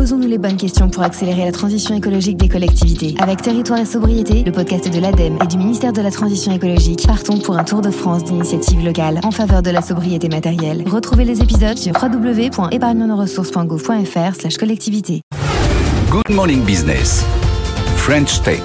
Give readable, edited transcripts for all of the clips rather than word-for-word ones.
Posons-nous les bonnes questions pour accélérer la transition écologique des collectivités. Avec Territoire et Sobriété, le podcast de l'ADEME et du ministère de la Transition écologique, partons pour un tour de France d'initiatives locales en faveur de la sobriété matérielle. Retrouvez les épisodes sur www.épargnenosressources.gouv.fr/collectivité. Good Morning Business, French Tech.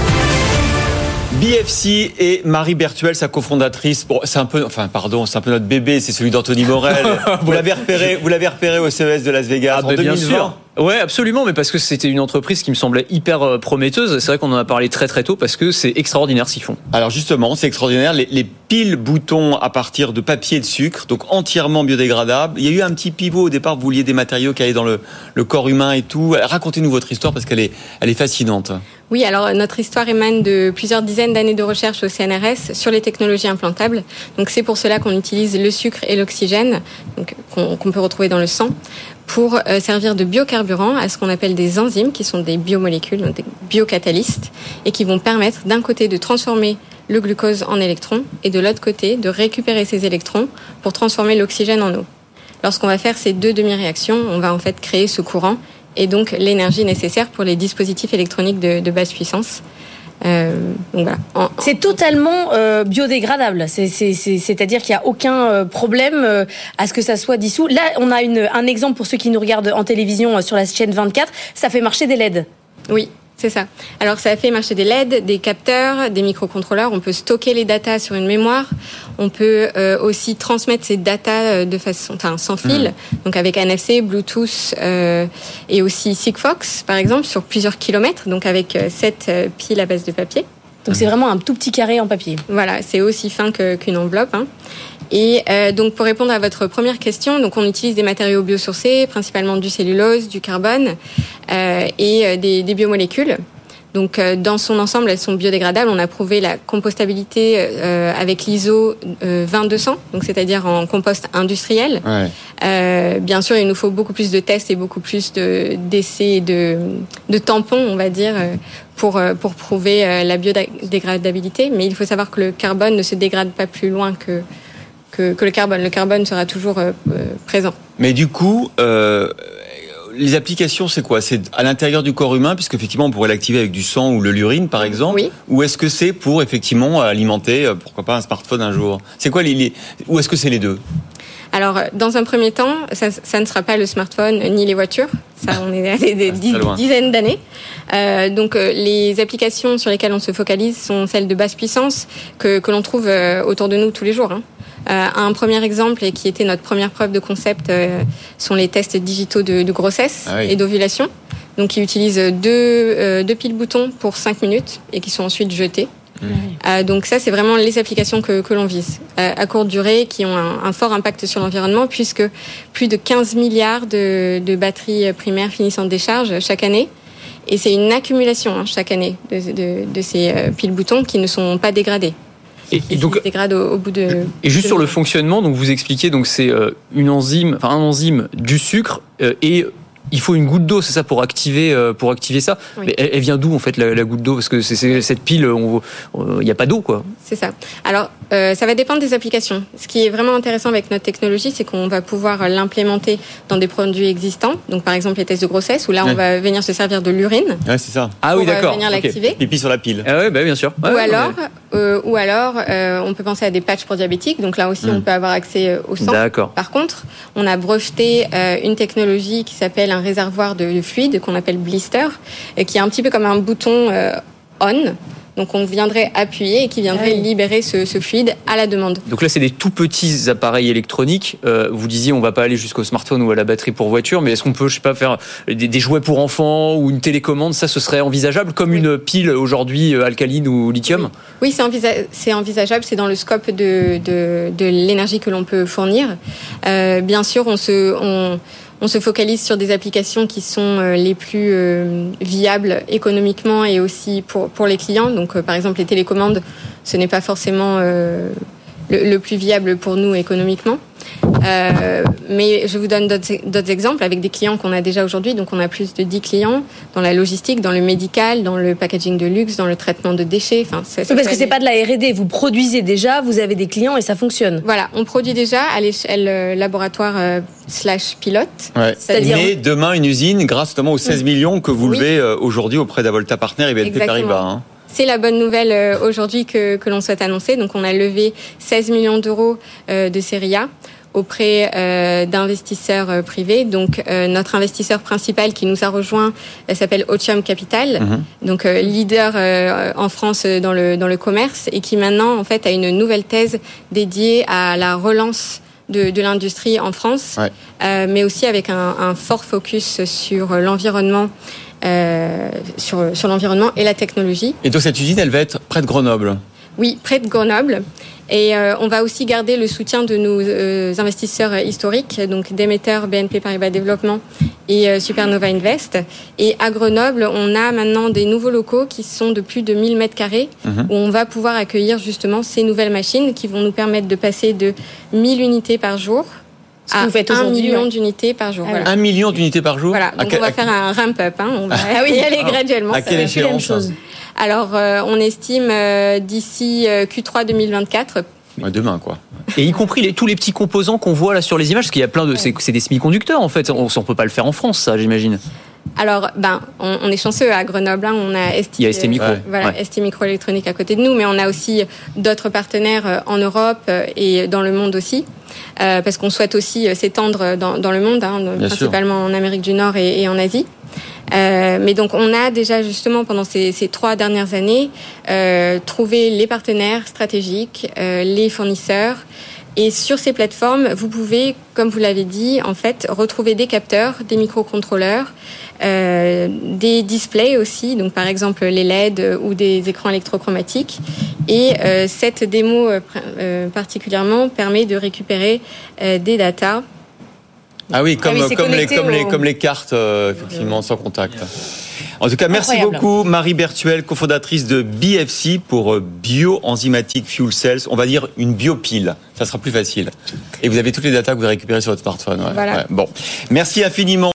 BFC et Marie Bertuel, sa cofondatrice. Bon, c'est un peu notre bébé, c'est celui d'Anthony Morel. Vous l'avez repéré au CES de Las Vegas en 2020. Bien sûr. Ouais, absolument, mais parce que c'était une entreprise qui me semblait hyper prometteuse. C'est vrai qu'on en a parlé très très tôt parce que c'est extraordinaire ce qu'ils font. Alors justement, c'est extraordinaire. Les piles boutons à partir de papier et de sucre, donc entièrement biodégradables. Il y a eu un petit pivot au départ. Vous vouliez des matériaux qui allaient dans le corps humain et tout. Racontez-nous votre histoire parce qu'elle est fascinante. Oui, alors notre histoire émane de plusieurs dizaines d'années de recherche au CNRS sur les technologies implantables. Donc c'est pour cela qu'on utilise le sucre et l'oxygène, donc qu'on peut retrouver dans le sang, pour servir de biocarburant à ce qu'on appelle des enzymes, qui sont des biomolécules, donc des biocatalystes, et qui vont permettre d'un côté de transformer le glucose en électrons et de l'autre côté de récupérer ces électrons pour transformer l'oxygène en eau. Lorsqu'on va faire ces deux demi-réactions, on va en fait créer ce courant et donc l'énergie nécessaire pour les dispositifs électroniques de basse puissance. Donc voilà. C'est totalement biodégradable. C'est-à-dire qu'il n'y a aucun problème à ce que ça soit dissous. Là, on a un exemple pour ceux qui nous regardent en télévision sur la chaîne 24. Ça fait marcher des LED. Oui. C'est ça. Alors, ça fait marcher des LED, des capteurs, des microcontrôleurs. On peut stocker les datas sur une mémoire. On peut aussi transmettre ces datas de façon, sans fil. Donc, avec NFC, Bluetooth et aussi Sigfox, par exemple, sur plusieurs kilomètres. Donc, avec 7 piles à base de papier. Donc, c'est vraiment un tout petit carré en papier. Voilà, c'est aussi fin qu'une enveloppe. Et donc, pour répondre à votre première question, donc on utilise des matériaux biosourcés, principalement du cellulose, du carbone et des biomolécules. Donc, dans son ensemble, elles sont biodégradables. On a prouvé la compostabilité avec l'ISO 20200, donc c'est-à-dire en compost industriel. Ouais. Bien sûr, il nous faut beaucoup plus de tests et beaucoup plus d'essais et de tampons, on va dire, pour prouver la biodégradabilité. Mais il faut savoir que le carbone ne se dégrade pas plus loin que le carbone. Le carbone sera toujours présent. Mais du coup, les applications, c'est quoi ? C'est à l'intérieur du corps humain, puisque effectivement, on pourrait l'activer avec du sang ou de l'urine, par exemple. Oui. Ou est-ce que c'est pour effectivement alimenter, pourquoi pas, un smartphone un jour ? C'est quoi ou est-ce que c'est les deux ? Alors, dans un premier temps, ça ne sera pas le smartphone ni les voitures. Ça, on est à des dizaines d'années. Donc, les applications sur lesquelles on se focalise sont celles de basse puissance que l'on trouve autour de nous tous les jours. Un premier exemple, et qui était notre première preuve de concept, sont les tests digitaux de grossesse et d'ovulation. Donc, qui utilisent deux piles boutons pour 5 minutes et qui sont ensuite jetés. Donc ça, c'est vraiment les applications que l'on vise à courte durée, qui ont un fort impact sur l'environnement, puisque plus de 15 milliards de batteries primaires finissent en décharge chaque année. Et c'est une accumulation chaque année de ces piles boutons qui ne sont pas dégradées. Et donc, dégrade au bout de. Et juste sur le fonctionnement, donc vous expliquez, donc c'est un enzyme du sucre et il faut une goutte d'eau, c'est ça, pour activer ça. Oui. Mais elle vient d'où en fait la goutte d'eau ? Parce que c'est cette pile, il n'y a pas d'eau, quoi. C'est ça. Alors ça va dépendre des applications. Ce qui est vraiment intéressant avec notre technologie, c'est qu'on va pouvoir l'implémenter dans des produits existants. Donc par exemple les tests de grossesse, où là on va venir se servir de l'urine. Ouais, c'est ça. Ah oui, d'accord. Venir l'activer. Pipi sur la pile. Ah oui, bien sûr. Ou alors, on peut penser à des patchs pour diabétiques. Donc là aussi, on peut avoir accès au sang. D'accord. Par contre, on a breveté une technologie qui s'appelle un réservoir de fluide, qu'on appelle blister, et qui est un petit peu comme un bouton on. Donc on viendrait appuyer et qui viendrait libérer ce fluide à la demande. Donc là, c'est des tout petits appareils électroniques. Vous disiez, on va pas aller jusqu'au smartphone ou à la batterie pour voiture, mais est-ce qu'on peut, faire des jouets pour enfants ou une télécommande ? Ça, ce serait envisageable comme une pile aujourd'hui alcaline ou lithium ? Oui, c'est envisageable. C'est dans le scope de l'énergie que l'on peut fournir. Bien sûr, on se focalise sur des applications qui sont les plus viables économiquement et aussi pour les clients. Donc, par exemple, les télécommandes, ce n'est pas forcément le plus viable pour nous économiquement. Mais je vous donne d'autres exemples avec des clients qu'on a déjà aujourd'hui. Donc, on a plus de 10 clients dans la logistique, dans le médical, dans le packaging de luxe, dans le traitement de déchets. Enfin, parce que c'est pas de la R&D. Vous produisez déjà, vous avez des clients et ça fonctionne. Voilà, on produit déjà à l'échelle laboratoire / pilote. Ouais. C'est-à-dire mais demain une usine grâce notamment aux 16 millions que vous levez aujourd'hui auprès d'Avolta Partners et BNP Paribas. Hein. C'est la bonne nouvelle aujourd'hui que l'on souhaite annoncer. Donc, on a levé 16 millions d'euros de série A auprès d'investisseurs privés. Donc, notre investisseur principal qui nous a rejoint s'appelle Otium Capital, donc leader en France dans le commerce et qui maintenant en fait a une nouvelle thèse dédiée à la relance de l'industrie en France, mais aussi avec un fort focus sur l'environnement. Sur l'environnement et la technologie. Et donc cette usine, elle va être près de Grenoble. Oui, près de Grenoble. Et on va aussi garder le soutien de nos investisseurs historiques, donc Demeter, BNP Paribas Développement et Supernova Invest. Et à Grenoble, on a maintenant des nouveaux locaux qui sont de plus de 1000 mètres carrés, où on va pouvoir accueillir justement ces nouvelles machines qui vont nous permettre de passer de 1000 unités par jour à 1 million d'unités par jour. Voilà. 1 million d'unités par jour. Voilà, donc on va faire un ramp-up, on va y aller graduellement. À quelle échéance? Alors, on estime d'ici Q3 2024. Demain, quoi. Et y compris tous les petits composants qu'on voit là sur les images, parce qu'il y a plein de... C'est des semi-conducteurs, en fait. On ne peut pas le faire en France, ça, j'imagine. Alors, on est chanceux à Grenoble. On a il y a ST Micro. ST Microélectronique à côté de nous, mais on a aussi d'autres partenaires en Europe et dans le monde aussi. Parce qu'on souhaite aussi s'étendre dans le monde, principalement en Amérique du Nord et en Asie. Mais donc on a déjà justement pendant ces 3 dernières années trouvé les partenaires stratégiques, les fournisseurs. Et sur ces plateformes, vous pouvez, comme vous l'avez dit, en fait, retrouver des capteurs, des microcontrôleurs, des displays aussi, donc par exemple les LED ou des écrans électrochromatiques. Et cette démo particulièrement permet de récupérer des datas. Ah oui, comme les cartes, effectivement, sans contact. En tout cas, merci beaucoup, Marie Bertuel, cofondatrice de BFC pour Bioenzymatic Fuel Cells. On va dire une biopile. Ça sera plus facile. Et vous avez toutes les datas que vous récupérez sur votre smartphone. Voilà. Bon. Merci infiniment.